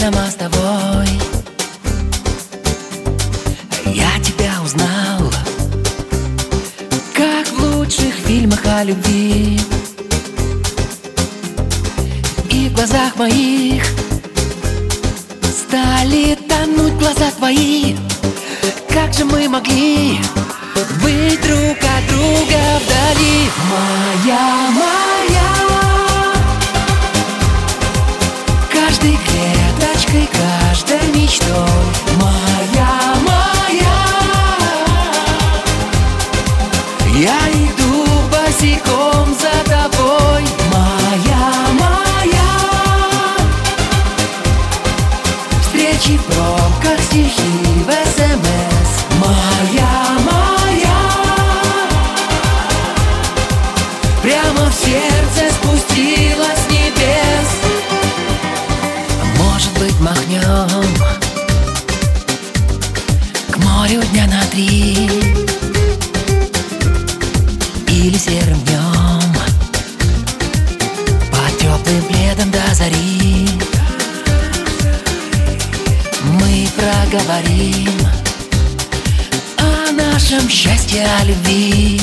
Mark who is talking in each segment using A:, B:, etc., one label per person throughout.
A: дома с тобой. Я тебя узнал, как в лучших фильмах о любви. И в глазах моих стали тонуть глаза твои. Как же мы могли быть друг от друга вдали? Моя, каждой клеточкой, каждой мечтой. Моя, я иду босиком за тобой. Моя, встречи в пробках, стихи в СМС. Моя, прямо в сердце спустилась с небес. Может быть, махнем к морю дня на 3, или серым днем под теплым пледом до зари мы проговорим о нашем счастье, о любви.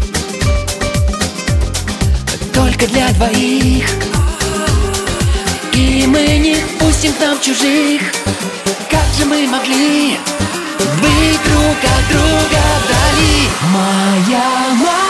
A: Только для двоих, и мы не пустим к нам чужих. Как же мы могли быть друг от друга вдали? Моя,